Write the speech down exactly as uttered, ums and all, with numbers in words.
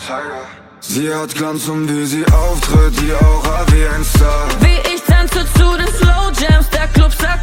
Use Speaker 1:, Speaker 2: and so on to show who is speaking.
Speaker 1: Sie hat Glanz und wie sie auftritt, die Aura wie ein Star.
Speaker 2: Wie ich tanze zu den Slow Jams, der Club sagt